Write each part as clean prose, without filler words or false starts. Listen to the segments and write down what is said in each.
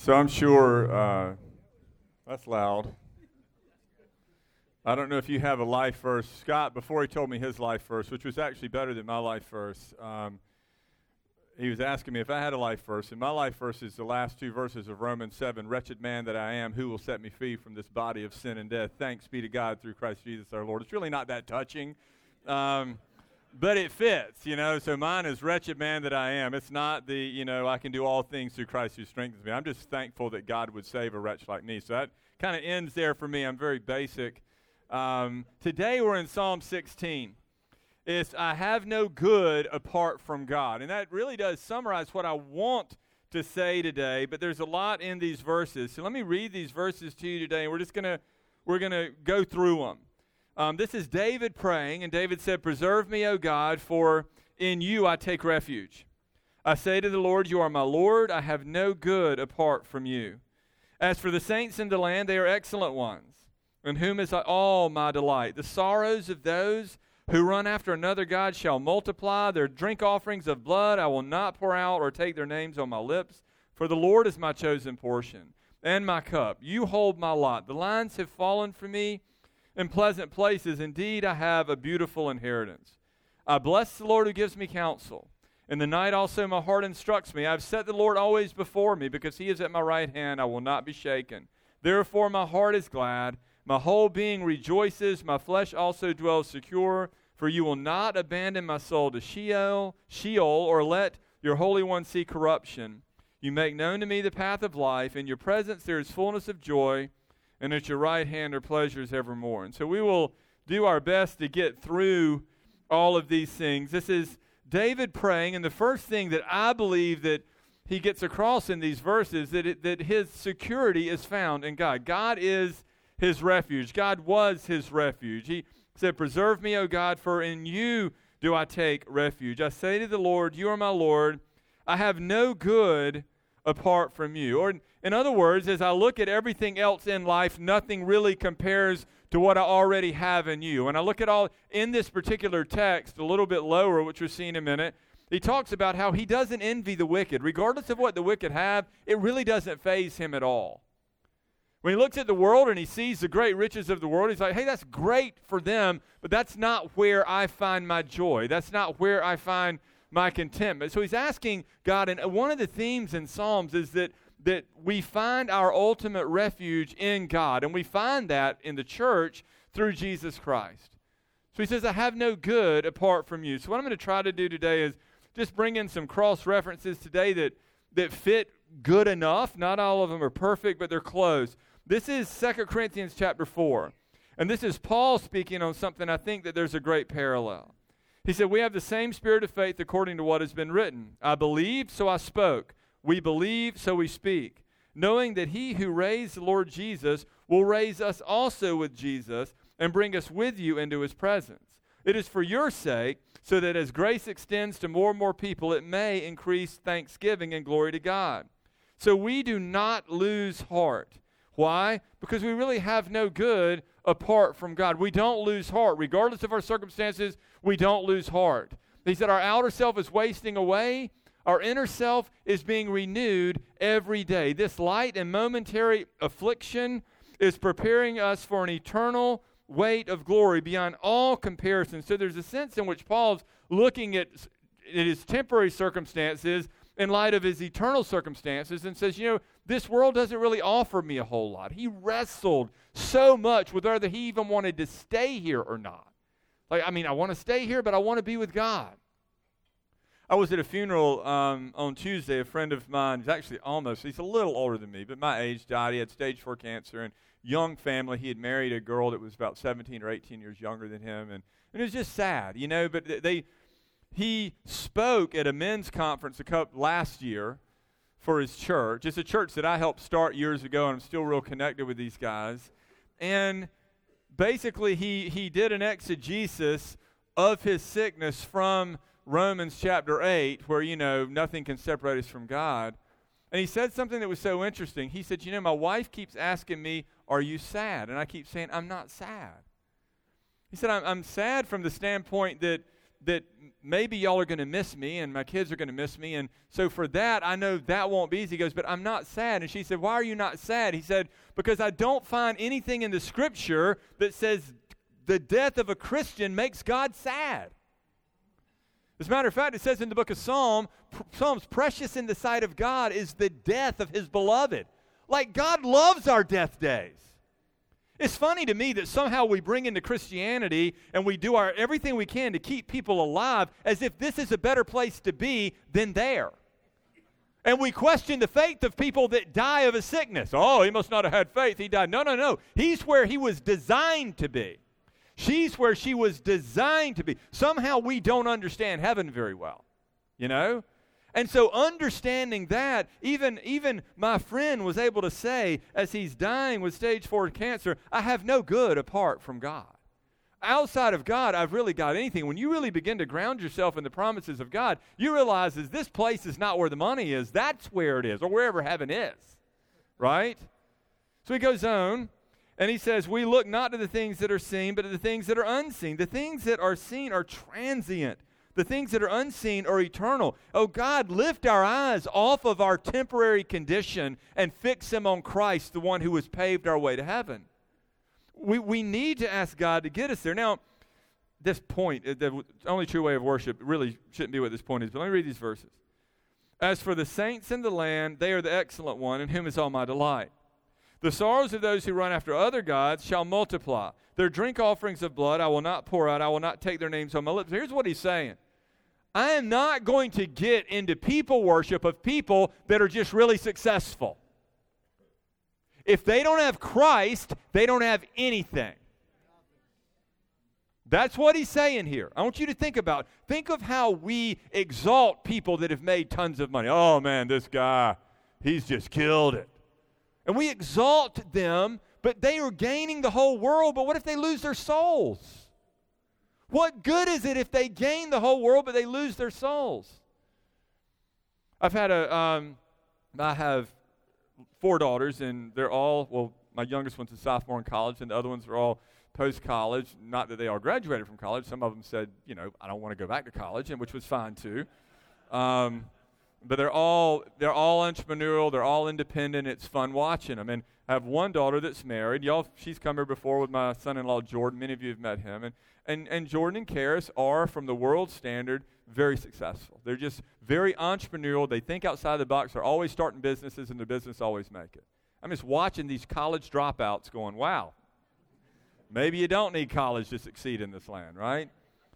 So I'm sure that's loud. I don't know if you have a life verse. Scott, before he told me his life verse, which was actually better than my life verse, he was asking me if I had a life verse. And my life verse is the last two verses of Romans 7. Wretched man that I am, who will set me free from this body of sin and death? Thanks be to God through Christ Jesus our Lord. It's really not that touching. But it fits, so mine is wretched man that I am. It's not the, I can do all things through Christ who strengthens me. I'm just thankful that God would save a wretch like me. So that kind of ends there for me. I'm very basic. Today we're in Psalm 16. It's, I have no good apart from God. And that really does summarize what I want to say today, but there's a lot in these verses. So let me read these verses to you today, and we're gonna go through them. This is David praying, and David said, "Preserve me, O God, for in you I take refuge. I say to the Lord, you are my Lord. I have no good apart from you. As for the saints in the land, they are excellent ones, in whom is all my delight. The sorrows of those who run after another god shall multiply. Their drink offerings of blood I will not pour out or take their names on my lips. For the Lord is my chosen portion and my cup. You hold my lot. The lines have fallen for me in pleasant places. Indeed, I have a beautiful inheritance. I bless the Lord who gives me counsel. In the night also my heart instructs me. I have set the Lord always before me, because he is at my right hand. I will not be shaken. Therefore my heart is glad. My whole being rejoices. My flesh also dwells secure. For you will not abandon my soul to Sheol, or let your Holy One see corruption. You make known to me the path of life. In your presence there is fullness of joy, and at your right hand are pleasures evermore." And so we will do our best to get through all of these things. This is David praying, and the first thing that I believe that he gets across in these verses, that his security is found in God. God is his refuge. God was his refuge. He said, "Preserve me, O God, for in you do I take refuge. I say to the Lord, you are my Lord. I have no good apart from you." Or in other words, as I look at everything else in life, nothing really compares to what I already have in you. And I look at all in this particular text, a little bit lower, which we'll see in a minute, he talks about how he doesn't envy the wicked. Regardless of what the wicked have, it really doesn't faze him at all. When he looks at the world and he sees the great riches of the world, he's like, hey, that's great for them, but that's not where I find my joy. That's not where I find my contentment. So he's asking God, and one of the themes in Psalms is that we find our ultimate refuge in God, and we find that in the church through Jesus Christ. So he says, I have no good apart from you. So what I'm going to try to do today is just bring in some cross-references today that fit good enough. Not all of them are perfect, but they're close. This is 2 Corinthians chapter 4, and this is Paul speaking on something I think that there's a great parallel. He said, we have the same spirit of faith according to what has been written. I believed, so I spoke. We believe, so we speak, knowing that he who raised the Lord Jesus will raise us also with Jesus and bring us with you into his presence. It is for your sake, so that as grace extends to more and more people, it may increase thanksgiving and glory to God. So we do not lose heart. Why? Because we really have no good apart from God. We don't lose heart. Regardless of our circumstances, we don't lose heart. He said our outer self is wasting away. Our inner self is being renewed every day. This light and momentary affliction is preparing us for an eternal weight of glory beyond all comparison. So there's a sense in which Paul's looking at his temporary circumstances in light of his eternal circumstances and says, this world doesn't really offer me a whole lot. He wrestled so much with whether he even wanted to stay here or not. I want to stay here, but I want to be with God. I was at a funeral on Tuesday. A friend of mine, he's a little older than me, but my age, died. He had stage 4 cancer and young family. He had married a girl that was about 17 or 18 years younger than him. And it was just sad, but he spoke at a men's conference last year for his church. It's a church that I helped start years ago, and I'm still real connected with these guys. And basically, he did an exegesis of his sickness from Romans chapter 8, where, nothing can separate us from God. And he said something that was so interesting. He said, my wife keeps asking me, are you sad? And I keep saying, I'm not sad. He said, I'm sad from the standpoint that that maybe y'all are going to miss me and my kids are going to miss me. And so for that, I know that won't be easy. He goes, but I'm not sad. And she said, why are you not sad? He said, because I don't find anything in the Scripture that says the death of a Christian makes God sad. As a matter of fact, it says in the book of Psalms, precious in the sight of God is the death of his beloved. Like God loves our death days. It's funny to me that somehow we bring into Christianity and we do everything we can to keep people alive as if this is a better place to be than there. And we question the faith of people that die of a sickness. Oh, he must not have had faith. He died. No. He's where he was designed to be. She's where she was designed to be. Somehow we don't understand heaven very well, you know? And so understanding that, even my friend was able to say, as he's dying with stage 4 cancer, I have no good apart from God. Outside of God, I've really got anything. When you really begin to ground yourself in the promises of God, you realize that this place is not where the money is. That's where it is, or wherever heaven is, right? So he goes on, and he says, we look not to the things that are seen, but to the things that are unseen. The things that are seen are transient. The things that are unseen are eternal. Oh God, lift our eyes off of our temporary condition and fix them on Christ, the one who has paved our way to heaven. We need to ask God to get us there. Now, this point, the only true way of worship really shouldn't be what this point is, but let me read these verses. As for the saints in the land, they are the excellent one, in whom is all my delight. The sorrows of those who run after other gods shall multiply. Their drink offerings of blood I will not pour out. I will not take their names on my lips. Here's what he's saying. I am not going to get into people worship of people that are just really successful. If they don't have Christ, they don't have anything. That's what he's saying here. I want you to think of how we exalt people that have made tons of money. Oh man, this guy, he's just killed it. And we exalt them, but they are gaining the whole world. But what if they lose their souls? What good is it if they gain the whole world but they lose their souls? I have 4 daughters, and they're all, well, my youngest one's a sophomore in college, and the other ones are all post-college. Not that they all graduated from college. Some of them said, I don't want to go back to college, and which was fine too. But they're all entrepreneurial. They're all independent. It's fun watching them. And I have one daughter that's married. She's come here before with my son-in-law Jordan. Many of you have met him. And Jordan and Karis are, from the world standard, very successful. They're just very entrepreneurial. They think outside the box. They're always starting businesses, and their business always make it. I'm just watching these college dropouts going, wow, maybe you don't need college to succeed in this land, right?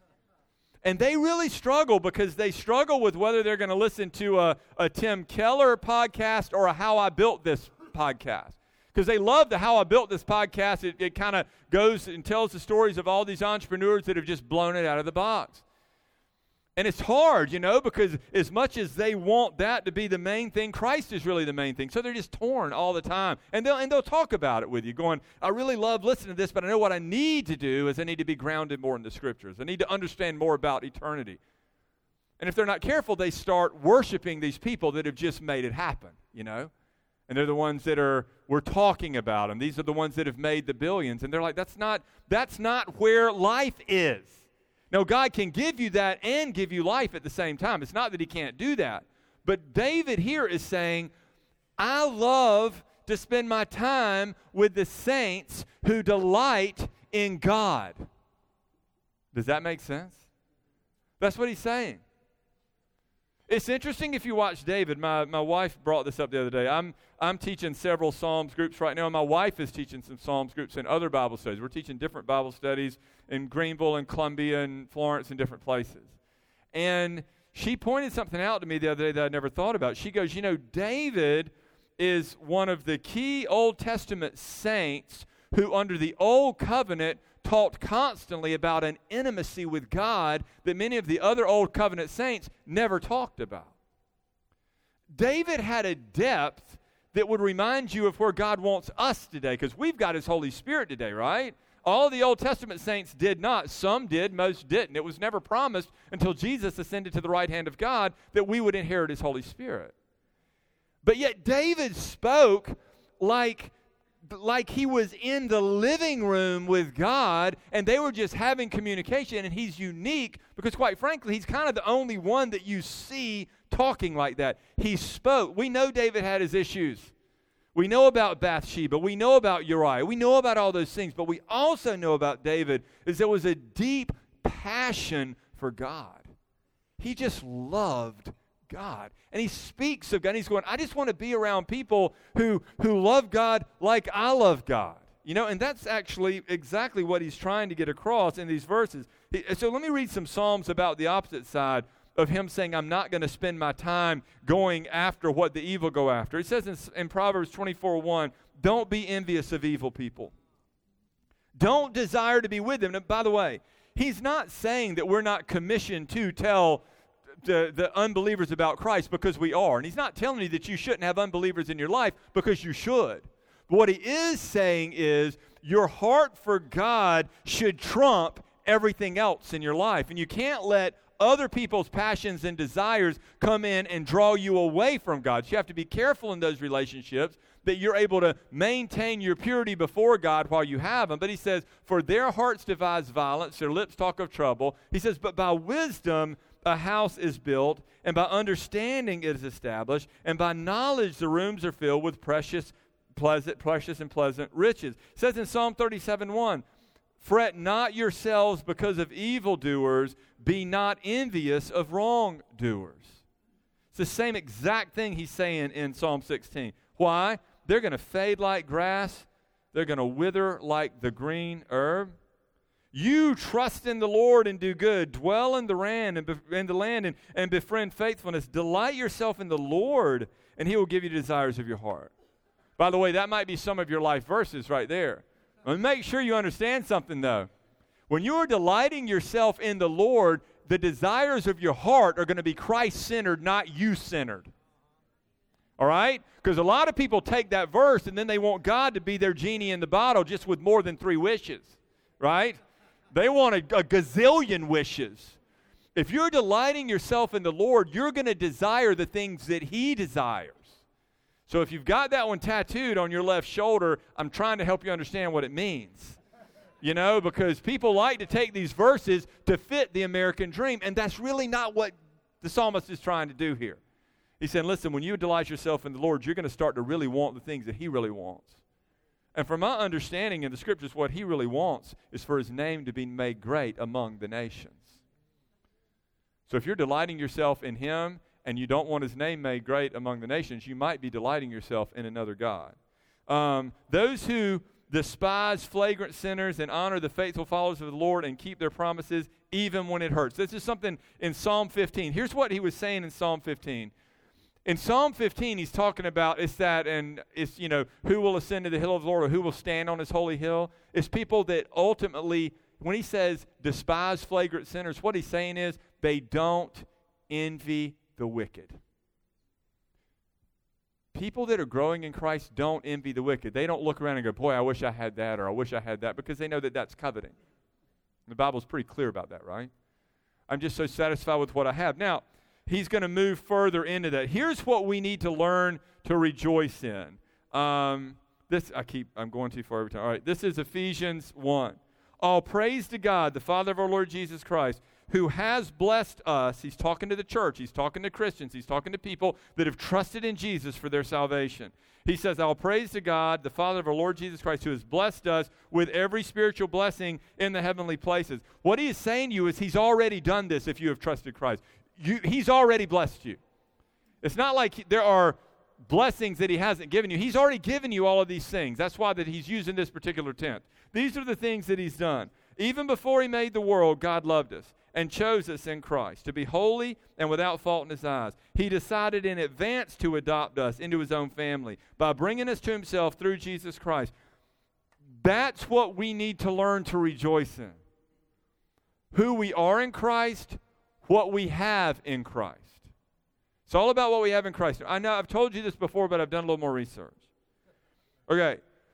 And they really struggle because they struggle with whether they're going to listen to a Tim Keller podcast or a How I Built This podcast. Because they love the How I Built This podcast. It kind of goes and tells the stories of all these entrepreneurs that have just blown it out of the box. And it's hard, because as much as they want that to be the main thing, Christ is really the main thing. So they're just torn all the time. And they'll talk about it with you, going, I really love listening to this, but I know what I need to do is I need to be grounded more in the Scriptures. I need to understand more about eternity. And if they're not careful, they start worshiping these people that have just made it happen, And they're the ones that we're talking about them. These are the ones that have made the billions. And they're like, that's not where life is. Now, God can give you that and give you life at the same time. It's not that he can't do that. But David here is saying, I love to spend my time with the saints who delight in God. Does that make sense? That's what he's saying. It's interesting if you watch David. My wife brought this up the other day. I'm teaching several Psalms groups right now, and my wife is teaching some Psalms groups in other Bible studies. We're teaching different Bible studies in Greenville and Columbia and Florence and different places. And she pointed something out to me the other day that I never thought about. She goes, David is one of the key Old Testament saints who under the Old Covenant taught constantly about an intimacy with God that many of the other Old Covenant saints never talked about. David had a depth that would remind you of where God wants us today, because we've got his Holy Spirit today, right? All the Old Testament saints did not. Some did, most didn't. It was never promised until Jesus ascended to the right hand of God that we would inherit his Holy Spirit. But yet David spoke like like he was in the living room with God, and they were just having communication, and he's unique because, quite frankly, he's kind of the only one that you see talking like that. He spoke. We know David had his issues. We know about Bathsheba. We know about Uriah. We know about all those things, but we also know about David is there was a deep passion for God. He just loved God. And he speaks of God. And he's going, I just want to be around people who love God like I love God. You know, and that's actually exactly what he's trying to get across in these verses. So let me read some Psalms about the opposite side of him saying, I'm not going to spend my time going after what the evil go after. It says in Proverbs 24:1, don't be envious of evil people. Don't desire to be with them. And by the way, he's not saying that we're not commissioned to tell the unbelievers about Christ, because we are. And he's not telling you that you shouldn't have unbelievers in your life, because you should. But what he is saying is your heart for God should trump everything else in your life. And you can't let other people's passions and desires come in and draw you away from God. So you have to be careful in those relationships that you're able to maintain your purity before God while you have them. But he says, for their hearts devise violence, their lips talk of trouble. He says, but by wisdom a house is built, and by understanding it is established, and by knowledge the rooms are filled with precious and pleasant riches. It says in Psalm 37:1, fret not yourselves because of evildoers, be not envious of wrongdoers. It's the same exact thing he's saying in Psalm 16. Why? They're going to fade like grass. They're going to wither like the green herb. You trust in the Lord and do good. Dwell in the land and befriend faithfulness. Delight yourself in the Lord, and he will give you the desires of your heart. By the way, that might be some of your life verses right there. And make sure you understand something, though. When you are delighting yourself in the Lord, the desires of your heart are going to be Christ-centered, not you-centered. All right? Because a lot of people take that verse and then they want God to be their genie in the bottle just with more than 3 wishes. Right? They want a gazillion wishes. If you're delighting yourself in the Lord, you're going to desire the things that he desires. So if you've got that one tattooed on your left shoulder, I'm trying to help you understand what it means. You know, because people like to take these verses to fit the American dream, and that's really not what the psalmist is trying to do here. He said, listen, when you delight yourself in the Lord, you're going to start to really want the things that he really wants. And from my understanding in the scriptures, what he really wants is for his name to be made great among the nations. So if you're delighting yourself in him and you don't want his name made great among the nations, you might be delighting yourself in another god. Those who despise flagrant sinners and honor the faithful followers of the Lord and keep their promises even when it hurts. This is something in Psalm 15. Here's what he was saying in Psalm 15. In Psalm 15, he's talking about who will ascend to the hill of the Lord, or who will stand on his holy hill. It's people that ultimately, when he says despise flagrant sinners, what he's saying is they don't envy the wicked. People that are growing in Christ don't envy the wicked. They don't look around and go, boy, I wish I had that, or I wish I had that, because they know that that's coveting. The Bible's pretty clear about that, right? I'm just so satisfied with what I have. Now, he's going to move further into that. Here's what we need to learn to rejoice in. I'm going too far every time. All right, this is Ephesians 1. All praise to God, the Father of our Lord Jesus Christ, who has blessed us. He's talking to the church. He's talking to Christians. He's talking to people that have trusted in Jesus for their salvation. He says, all praise to God, the Father of our Lord Jesus Christ, who has blessed us with every spiritual blessing in the heavenly places. What he is saying to you is he's already done this if you have trusted Christ. He's already blessed you. It's not like there are blessings that he hasn't given you. He's already given you all of these things. That's why that he's using this particular tense. These are the things that he's done. Even before he made the world, God loved us and chose us in Christ to be holy and without fault in his eyes. He decided in advance to adopt us into his own family by bringing us to himself through Jesus Christ. That's what we need to learn to rejoice in. Who we are in Christ, what we have in Christ. It's all about what we have in Christ. I know I've told you this before, but I've done a little more research. Okay.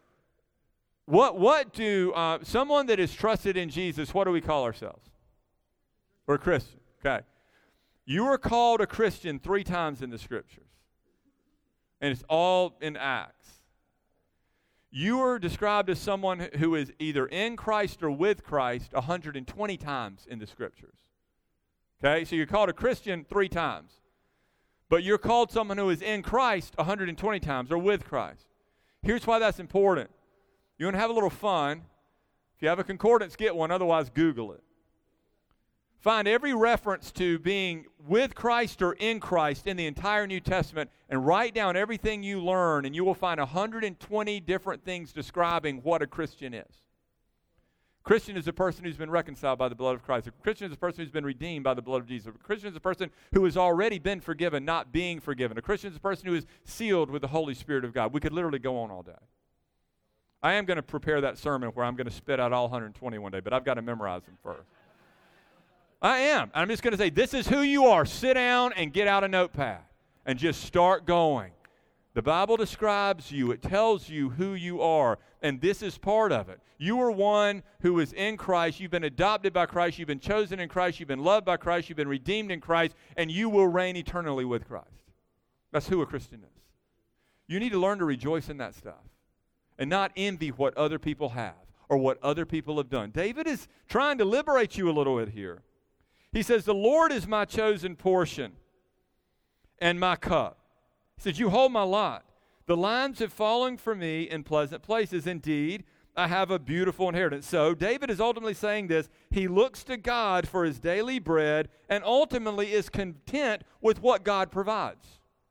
What do someone that is trusted in Jesus, what do we call ourselves? We're a Christian. Okay. You are called a Christian 3 times in the scriptures. And it's all in Acts. You are described as someone who is either in Christ or with Christ 120 times in the Scriptures. Okay, so you're called a Christian 3 times. But you're called someone who is in Christ 120 times or with Christ. Here's why that's important. You want to have a little fun. If you have a concordance, get one. Otherwise, Google it. Find every reference to being with Christ or in Christ in the entire New Testament and write down everything you learn, and you will find 120 different things describing what a Christian is. Christian is a person who's been reconciled by the blood of Christ. A Christian is a person who's been redeemed by the blood of Jesus. A Christian is a person who has already been forgiven, not being forgiven. A Christian is a person who is sealed with the Holy Spirit of God. We could literally go on all day. I am going to prepare that sermon where I'm going to spit out all 120 one day, but I've got to memorize them first. I am. I'm just going to say, this is who you are. Sit down and get out a notepad and just start going. The Bible describes you. It tells you who you are, and this is part of it. You are one who is in Christ. You've been adopted by Christ. You've been chosen in Christ. You've been loved by Christ. You've been redeemed in Christ, and you will reign eternally with Christ. That's who a Christian is. You need to learn to rejoice in that stuff and not envy what other people have or what other people have done. David is trying to liberate you a little bit here. He says, the Lord is my chosen portion and my cup. He says, you hold my lot. The lines have fallen for me in pleasant places. Indeed, I have a beautiful inheritance. So David is ultimately saying this. He looks to God for his daily bread and ultimately is content with what God provides.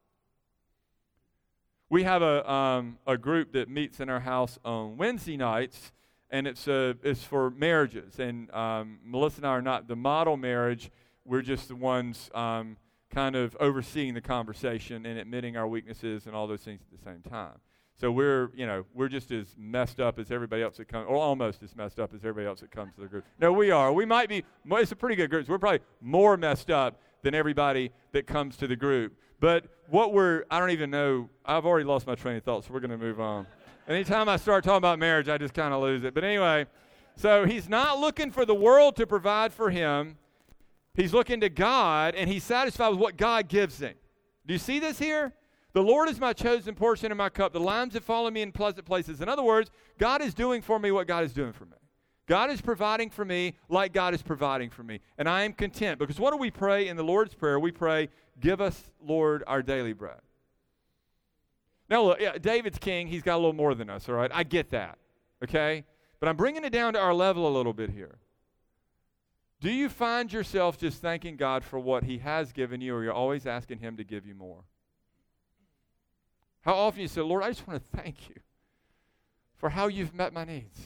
We have a group that meets in our house on Wednesday nights, and it's for marriages. And Melissa and I are not the model marriage. We're just the ones kind of overseeing the conversation and admitting our weaknesses and all those things at the same time. So we're just as messed up as everybody else that comes, or almost as messed up as everybody else that comes to the group. No, we are. We might be. It's a pretty good group. So we're probably more messed up than everybody that comes to the group. But I don't even know. I've already lost my train of thought, so we're going to move on. Anytime I start talking about marriage, I just kind of lose it. But anyway, so he's not looking for the world to provide for him. He's looking to God, and he's satisfied with what God gives him. Do you see this here? The Lord is my chosen portion and my cup. The lines have fallen me in pleasant places. In other words, God is doing for me what God is doing for me. God is providing for me like God is providing for me. And I am content. Because what do we pray in the Lord's Prayer? We pray, give us, Lord, our daily bread. Now, look, David's king. He's got a little more than us, all right? I get that, okay? But I'm bringing it down to our level a little bit here. Do you find yourself just thanking God for what he has given you, or you're always asking him to give you more? How often you say, Lord, I just want to thank you for how you've met my needs.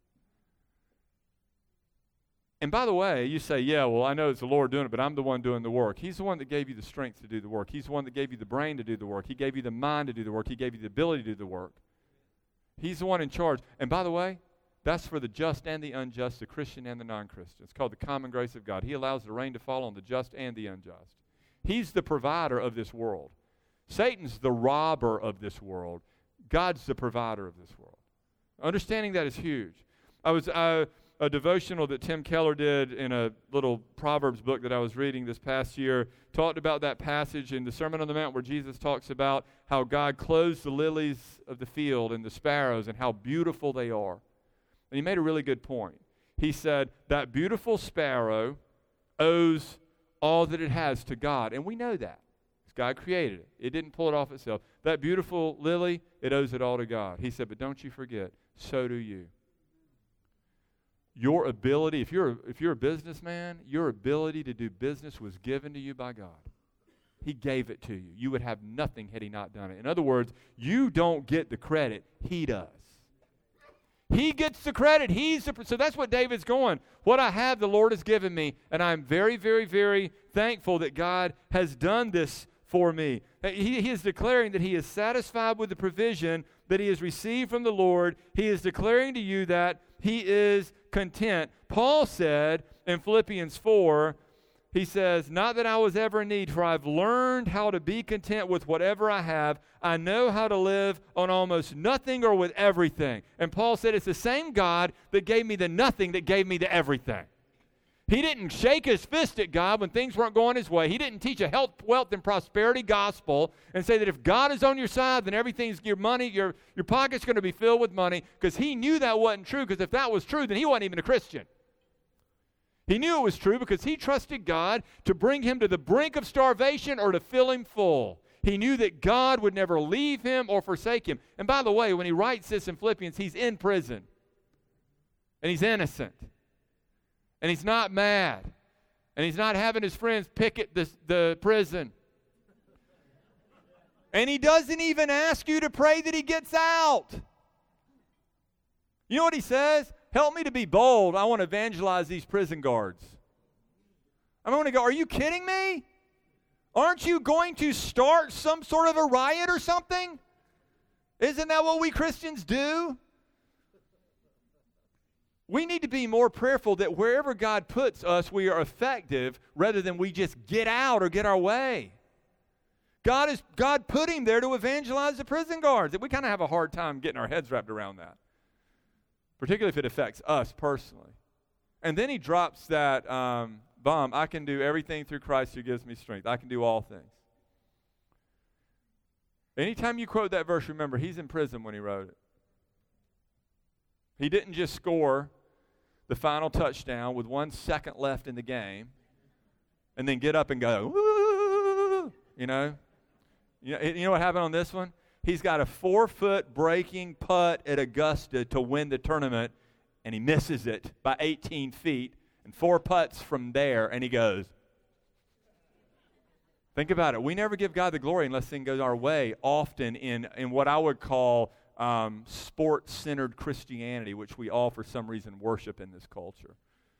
And by the way, you say, yeah, well, I know it's the Lord doing it, but I'm the one doing the work. He's the one that gave you the strength to do the work. He's the one that gave you the brain to do the work. He gave you the mind to do the work. He gave you the ability to do the work. He's the one in charge. And by the way, that's for the just and the unjust, the Christian and the non-Christian. It's called the common grace of God. He allows the rain to fall on the just and the unjust. He's the provider of this world. Satan's the robber of this world. God's the provider of this world. Understanding that is huge. I was a devotional that Tim Keller did in a little Proverbs book that I was reading this past year, talked about that passage in the Sermon on the Mount where Jesus talks about how God clothes the lilies of the field and the sparrows and how beautiful they are. And he made a really good point. He said, that beautiful sparrow owes all that it has to God. And we know that. God created it. It didn't pull it off itself. That beautiful lily, it owes it all to God. He said, but don't you forget, so do you. Your ability, if you're a businessman, your ability to do business was given to you by God. He gave it to you. You would have nothing had he not done it. In other words, you don't get the credit. He does. He gets the credit. So that's what David's going. What I have, the Lord has given me, and I'm very, very, very thankful that God has done this for me. He is declaring that he is satisfied with the provision that he has received from the Lord. He is declaring to you that he is content. Paul said in Philippians 4, he says, not that I was ever in need, for I've learned how to be content with whatever I have. I know how to live on almost nothing or with everything. And Paul said, it's the same God that gave me the nothing that gave me the everything. He didn't shake his fist at God when things weren't going his way. He didn't teach a health, wealth, and prosperity gospel and say that if God is on your side, then everything's your money, your pocket's going to be filled with money, because he knew that wasn't true, because if that was true, then he wasn't even a Christian. He knew it was true because he trusted God to bring him to the brink of starvation or to fill him full. He knew that God would never leave him or forsake him. And by the way, when he writes this in Philippians, he's in prison. And he's innocent. And he's not mad. And he's not having his friends picket the prison. And he doesn't even ask you to pray that he gets out. You know what he says? Help me to be bold. I want to evangelize these prison guards. I'm going to go, are you kidding me? Aren't you going to start some sort of a riot or something? Isn't that what we Christians do? We need to be more prayerful that wherever God puts us, we are effective rather than we just get out or get our way. God put him there to evangelize the prison guards. We kind of have a hard time getting our heads wrapped around that, particularly if it affects us personally. And then he drops that bomb, I can do everything through Christ who gives me strength. I can do all things. Anytime you quote that verse, remember, he's in prison when he wrote it. He didn't just score the final touchdown with 1 second left in the game and then get up and go, woo, you know what happened on this one? He's got a 4-foot breaking putt at Augusta to win the tournament, and he misses it by 18 feet and 4 putts from there, and he goes. Think about it. We never give God the glory unless things go our way, often in what I would call sports-centered Christianity, which we all, for some reason, worship in this culture.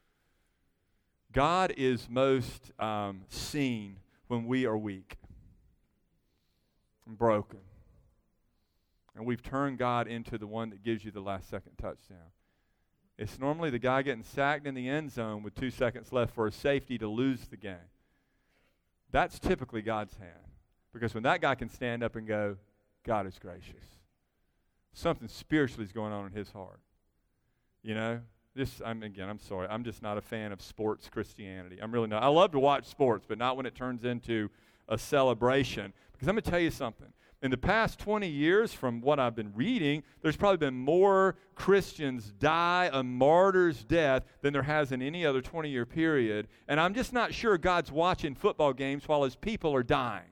God is most seen when we are weak and broken. And we've turned God into the one that gives you the last-second touchdown. It's normally the guy getting sacked in the end zone with 2 seconds left for a safety to lose the game. That's typically God's hand. Because when that guy can stand up and go, God is gracious. Something spiritually is going on in his heart. You know? I'm sorry. I'm just not a fan of sports Christianity. I'm really not. I love to watch sports, but not when it turns into a celebration. Because I'm going to tell you something. In the past 20 years, from what I've been reading, there's probably been more Christians die a martyr's death than there has in any other 20-year period. And I'm just not sure God's watching football games while his people are dying.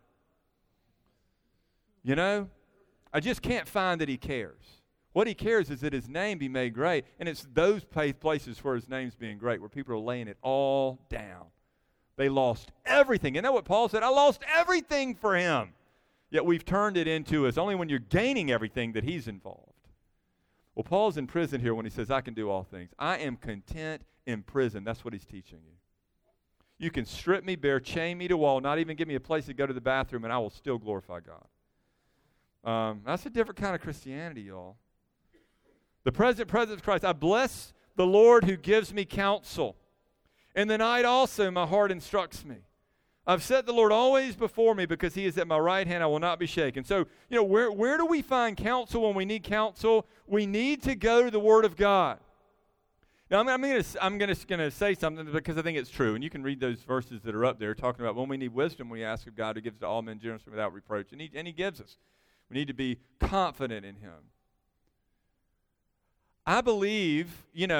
You know? I just can't find that he cares. What he cares is that his name be made great. And it's those places where his name's being great, where people are laying it all down. They lost everything. You know what Paul said? I lost everything for him. Yet we've turned it into it's only when you're gaining everything that he's involved. Well, Paul's in prison here when he says, I can do all things. I am content in prison. That's what he's teaching you. You can strip me bare, chain me to a wall, not even give me a place to go to the bathroom, and I will still glorify God. That's a different kind of Christianity, y'all. The presence of Christ. I bless the Lord who gives me counsel. In the night also my heart instructs me. I've set the Lord always before me because he is at my right hand. I will not be shaken. So, where do we find counsel when we need counsel? We need to go to the Word of God. Now, I'm going to say something because I think it's true. And you can read those verses that are up there talking about when we need wisdom, we ask of God who gives to all men generously without reproach. And he gives us. We need to be confident in him. I believe,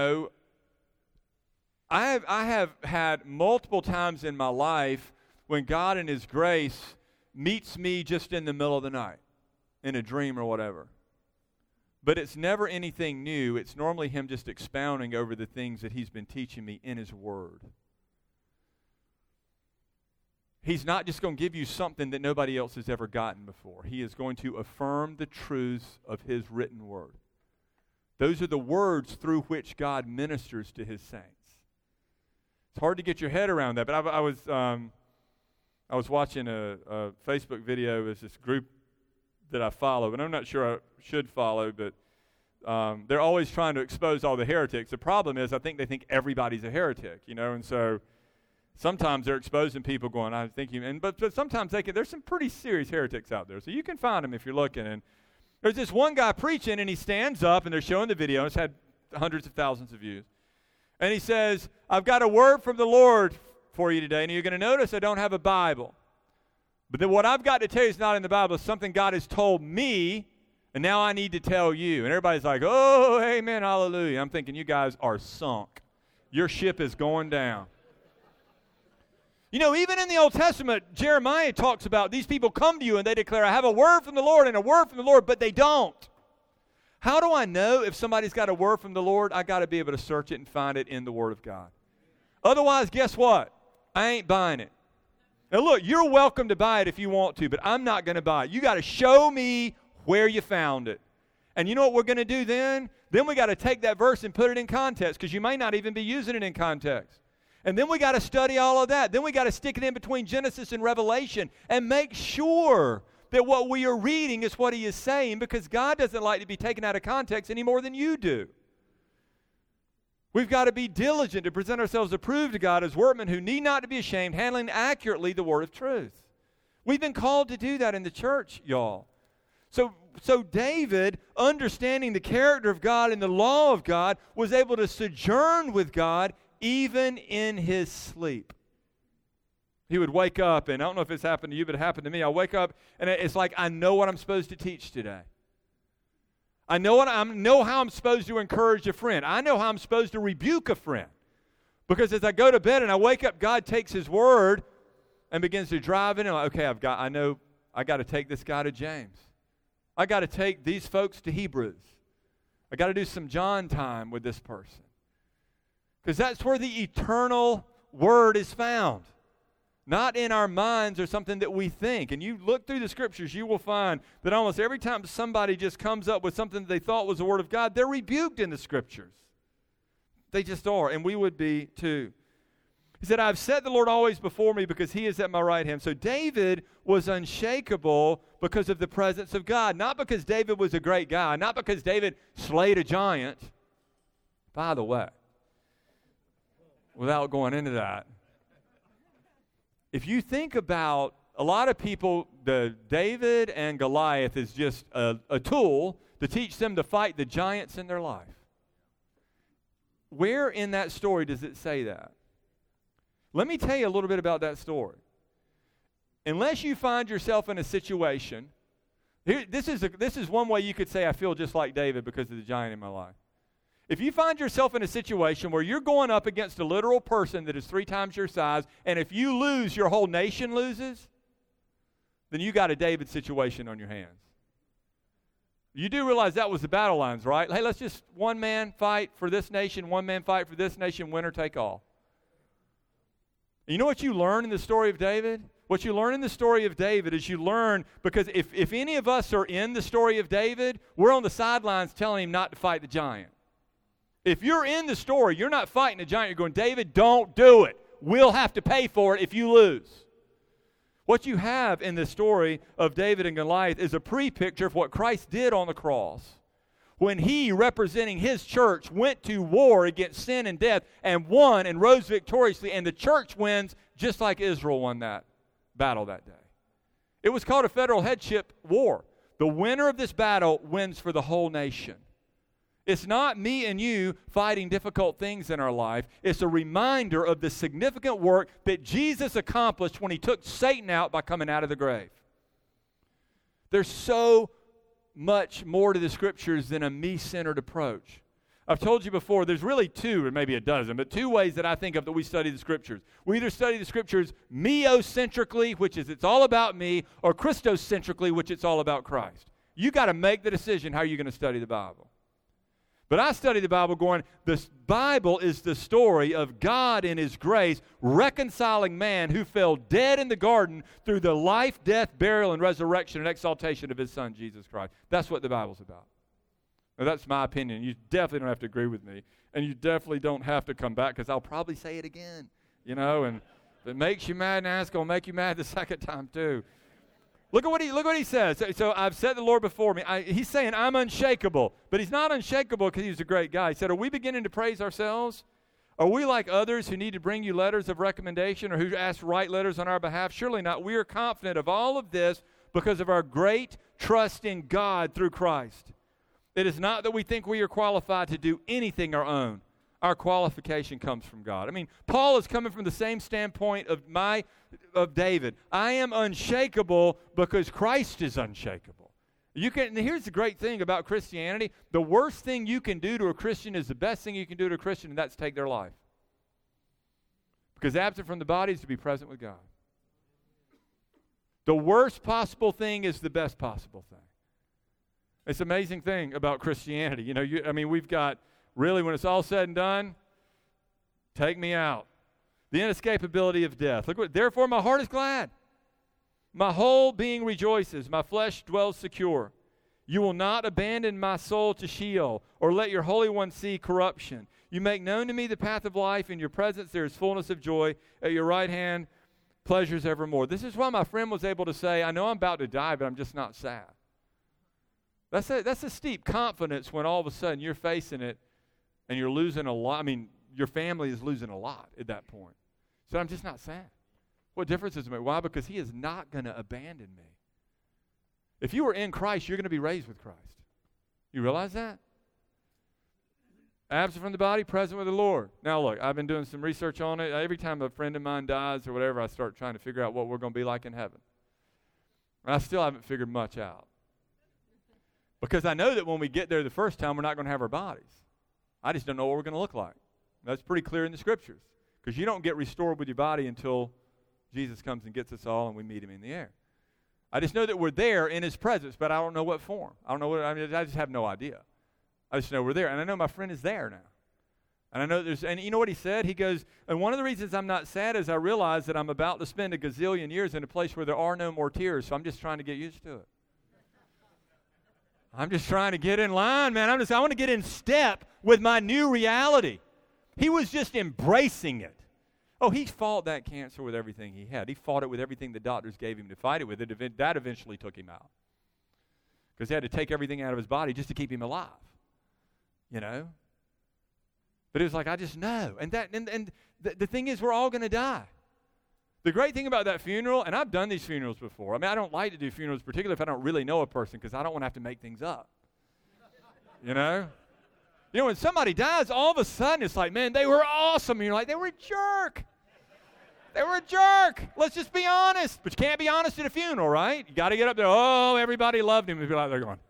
I have had multiple times in my life when God in his grace meets me just in the middle of the night, in a dream or whatever. But it's never anything new. It's normally him just expounding over the things that he's been teaching me in his word. He's not just going to give you something that nobody else has ever gotten before. He is going to affirm the truths of his written word. Those are the words through which God ministers to his saints. It's hard to get your head around that, but I was watching a Facebook video as this group that I follow, and I'm not sure I should follow, but they're always trying to expose all the heretics. The problem is I think they think everybody's a heretic, and so sometimes they're exposing people going, I think but sometimes there's some pretty serious heretics out there, so you can find them if you're looking. And there's this one guy preaching, and he stands up, and they're showing the video, and it's had hundreds of thousands of views. And he says, I've got a word from the Lord for you today. And you're going to notice I don't have a Bible. But then what I've got to tell you is not in the Bible. It's something God has told me, and now I need to tell you. And everybody's like, oh, amen, hallelujah. I'm thinking you guys are sunk. Your ship is going down. You know, even in the Old Testament, Jeremiah talks about these people come to you and they declare, I have a word from the Lord and a word from the Lord, but they don't. How do I know if somebody's got a word from the Lord? I got to be able to search it and find it in the Word of God. Otherwise, guess what? I ain't buying it. Now look, you're welcome to buy it if you want to, but I'm not going to buy it. You got to show me where you found it. And you know what we're going to do then? Then we got to take that verse and put it in context, because you may not even be using it in context. And then we got to study all of that. Then we got to stick it in between Genesis and Revelation and make sure that what we are reading is what he is saying, because God doesn't like to be taken out of context any more than you do. We've got to be diligent to present ourselves approved to God as workmen who need not to be ashamed, handling accurately the word of truth. We've been called to do that in the church, y'all. So David, understanding the character of God and the law of God, was able to sojourn with God even in his sleep. He would wake up, and I don't know if it's happened to you, but it happened to me. I wake up, and it's like I know what I'm supposed to teach today. I know how I'm supposed to encourage a friend. I know how I'm supposed to rebuke a friend. Because as I go to bed and I wake up, God takes his word and begins to drive in. And I'm like, okay, I got to take this guy to James. I got to take these folks to Hebrews. I got to do some John time with this person. Because that's where the eternal word is found. Not in our minds or something that we think. And you look through the scriptures, you will find that almost every time somebody just comes up with something that they thought was the word of God, they're rebuked in the scriptures. They just are, and we would be too. He said, I've set the Lord always before me because he is at my right hand. So David was unshakable because of the presence of God. Not because David was a great guy. Not because David slayed a giant. By the way, without going into that, if you think about a lot of people, the David and Goliath is just a tool to teach them to fight the giants in their life. Where in that story does it say that? Let me tell you a little bit about that story. Unless you find yourself in a situation, this is one way you could say I feel just like David because of the giant in my life. If you find yourself in a situation where you're going up against a literal person that is 3 times your size, and if you lose, your whole nation loses, then you got a David situation on your hands. You do realize that was the battle lines, right? Hey, let's just one man fight for this nation, one man fight for this nation, winner take all. You know what you learn in the story of David? What you learn in the story of David is you learn, because if any of us are in the story of David, we're on the sidelines telling him not to fight the giant. If you're in the story, you're not fighting a giant. You're going, David, don't do it. We'll have to pay for it if you lose. What you have in the story of David and Goliath is a pre-picture of what Christ did on the cross. When he, representing his church, went to war against sin and death and won and rose victoriously, and the church wins just like Israel won that battle that day. It was called a federal headship war. The winner of this battle wins for the whole nation. It's not me and you fighting difficult things in our life. It's a reminder of the significant work that Jesus accomplished when he took Satan out by coming out of the grave. There's so much more to the scriptures than a me-centered approach. I've told you before, there's really 2, or maybe a dozen, but 2 ways that I think of that we study the scriptures. We either study the scriptures me-ocentrically, which is it's all about me, or Christocentrically, which it's all about Christ. You got to make the decision how you're going to study the Bible. But I study the Bible going, this Bible is the story of God in his grace reconciling man who fell dead in the garden through the life, death, burial, and resurrection and exaltation of his Son, Jesus Christ. That's what the Bible's about. Now, that's my opinion. You definitely don't have to agree with me. And you definitely don't have to come back, because I'll probably say it again. And if it makes you mad, and it's going to make you mad the second time too. Look at what he says. So I've set the Lord before me. He's saying I'm unshakable. But he's not unshakable because he's a great guy. He said, are we beginning to praise ourselves? Are we like others who need to bring you letters of recommendation, or who ask to write letters on our behalf? Surely not. We are confident of all of this because of our great trust in God through Christ. It is not that we think we are qualified to do anything our own, Our qualification comes from God. I mean, Paul is coming from the same standpoint of David. I am unshakable because Christ is unshakable. Here's the great thing about Christianity. The worst thing you can do to a Christian is the best thing you can do to a Christian, and that's take their life. Because absent from the body is to be present with God. The worst possible thing is the best possible thing. It's an amazing thing about Christianity. You know, we've got, really, when it's all said and done, take me out. The inescapability of death. Look what, therefore my heart is glad. My whole being rejoices. My flesh dwells secure. You will not abandon my soul to Sheol, or let your Holy One see corruption. You make known to me the path of life. In your presence there is fullness of joy. At your right hand, pleasures evermore. This is why my friend was able to say, I know I'm about to die, but I'm just not sad. That's a steep confidence when all of a sudden you're facing it and you're losing a lot. I mean, your family is losing a lot at that point. So I'm just not sad. What difference does it make? Why? Because he is not going to abandon me. If you are in Christ, you're going to be raised with Christ. You realize that? Absent from the body, present with the Lord. Now look, I've been doing some research on it. Every time a friend of mine dies or whatever, I start trying to figure out what we're going to be like in heaven. And I still haven't figured much out. Because I know that when we get there the first time, we're not going to have our bodies. I just don't know what we're going to look like. That's pretty clear in the Scriptures. Because you don't get restored with your body until Jesus comes and gets us all and we meet him in the air. I just know that we're there in his presence, but I don't know what form. I just have no idea. I just know we're there. And I know my friend is there now. And I know and you know what he said? He goes, and one of the reasons I'm not sad is I realize that I'm about to spend a gazillion years in a place where there are no more tears, so I'm just trying to get used to it. I'm just trying to get in line, man. I want to get in step with my new reality. He was just embracing it. Oh, he fought that cancer with everything he had. He fought it with everything the doctors gave him to fight it with. That eventually took him out. Because they had to take everything out of his body just to keep him alive. You know? But it was like, I just know. And the thing is, we're all going to die. The great thing about that funeral, and I've done these funerals before. I mean, I don't like to do funerals, particularly if I don't really know a person, because I don't want to have to make things up. You know? You know, when somebody dies, all of a sudden it's like, man, they were awesome. And you're like, they were a jerk. They were a jerk. Let's just be honest. But you can't be honest at a funeral, right? You got to get up there. Oh, everybody loved him. And be like, they're going,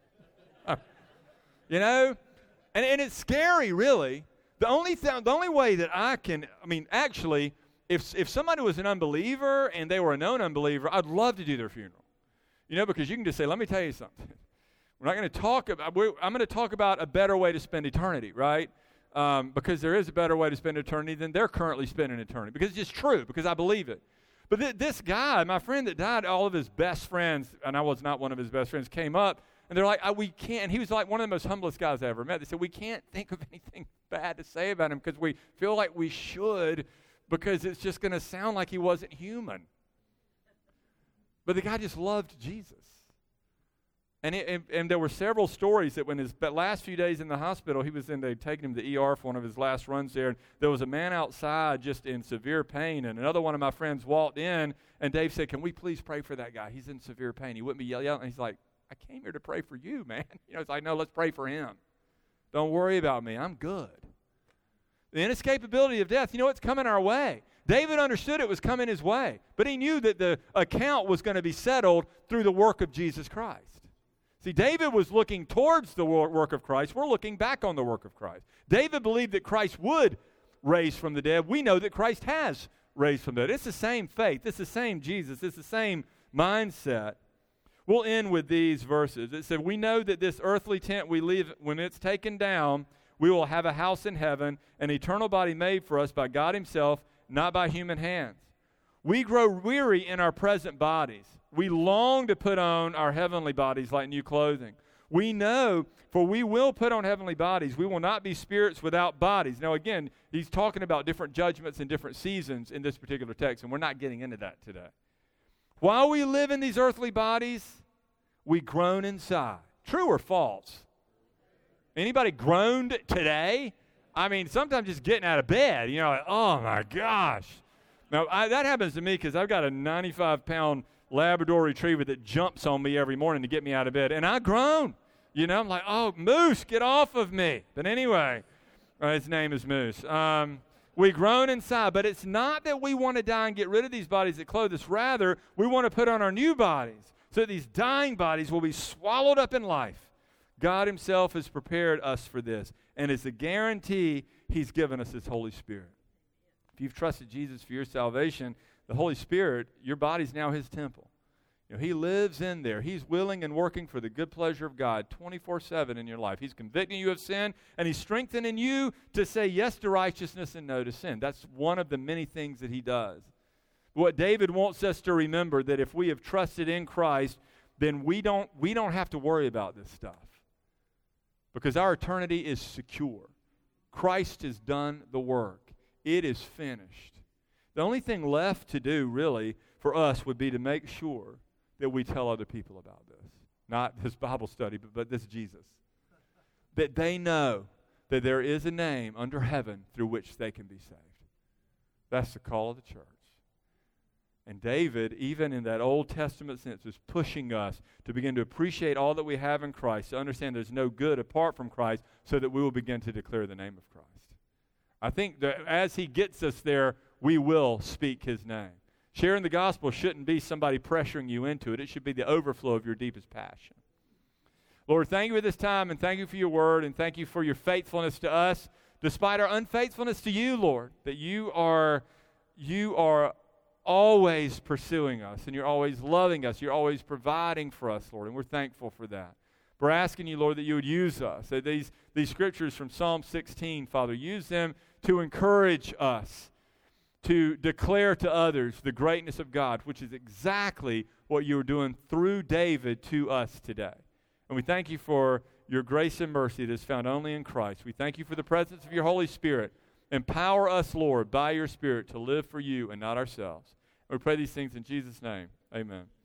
you know? And it's scary, really. The only way that actually, if somebody was an unbeliever and they were a known unbeliever, I'd love to do their funeral. You know, because you can just say, let me tell you something. We're not going to talk about, I'm going to talk about a better way to spend eternity, right? Because there is a better way to spend eternity than they're currently spending eternity. Because it's just true, because I believe it. But this guy, my friend that died, all of his best friends, and I was not one of his best friends, came up, and they're like, we can't, and he was like one of the most humblest guys I ever met. They said, we can't think of anything bad to say about him because we feel like we should, because it's just going to sound like he wasn't human. But the guy just loved Jesus. And there were several stories that when his last few days in the hospital, they'd taken him to the ER for one of his last runs there, and there was a man outside just in severe pain, and another one of my friends walked in, and Dave said, can we please pray for that guy? He's in severe pain. He wouldn't be yelling, and he's like, I came here to pray for you, man. You know, it's like, no, let's pray for him. Don't worry about me. I'm good. The inescapability of death, you know, it's coming our way. David understood it was coming his way, but he knew that the account was going to be settled through the work of Jesus Christ. See, David was looking towards the work of Christ. We're looking back on the work of Christ. David believed that Christ would raise from the dead. We know that Christ has raised from the dead. It's the same faith. It's the same Jesus. It's the same mindset. We'll end with these verses. It said, we know that this earthly tent we live, when it's taken down, we will have a house in heaven, an eternal body made for us by God himself, not by human hands. We grow weary in our present bodies. We long to put on our heavenly bodies like new clothing. We know, for we will put on heavenly bodies. We will not be spirits without bodies. Now, again, he's talking about different judgments in different seasons in this particular text, and we're not getting into that today. While we live in these earthly bodies, we groan and sigh. True or false? Anybody groaned today? I mean, sometimes just getting out of bed, you know, like, oh my gosh. Now, that happens to me because I've got a 95-pound Labrador Retriever that jumps on me every morning to get me out of bed, and I groan. You know, I'm like, oh, Moose, get off of me. But anyway, His name is Moose. We groan inside, but it's not that we want to die and get rid of these bodies that clothe us. Rather, we want to put on our new bodies so that these dying bodies will be swallowed up in life. God himself has prepared us for this, and as a guarantee, he's given us his Holy Spirit. If you've trusted Jesus for your salvation, the Holy Spirit, your body's now his temple. He lives in there. He's willing and working for the good pleasure of God 24/7 in your life. He's convicting you of sin, and he's strengthening you to say yes to righteousness and no to sin. That's one of the many things that he does. What David wants us to remember, that if we have trusted in Christ, then we don't have to worry about this stuff, because our eternity is secure. Christ has done the work. It is finished. The only thing left to do, really, for us would be to make sure that we tell other people about this. Not this Bible study, but this Jesus. That they know that there is a name under heaven through which they can be saved. That's the call of the church. And David, even in that Old Testament sense, is pushing us to begin to appreciate all that we have in Christ, to understand there's no good apart from Christ, so that we will begin to declare the name of Christ. I think that as he gets us there, we will speak his name. Sharing the gospel shouldn't be somebody pressuring you into it. It should be the overflow of your deepest passion. Lord, thank you for this time, and thank you for your word, and thank you for your faithfulness to us, despite our unfaithfulness to you, Lord, that you are always pursuing us, and you're always loving us. You're always providing for us, Lord, and we're thankful for that. We're asking you, Lord, that you would use us. That these scriptures from Psalm 16, Father, use them to encourage us, to declare to others the greatness of God, which is exactly what you are doing through David to us today. And we thank you for your grace and mercy that is found only in Christ. We thank you for the presence of your Holy Spirit. Empower us, Lord, by your Spirit to live for you and not ourselves. And we pray these things in Jesus' name. Amen.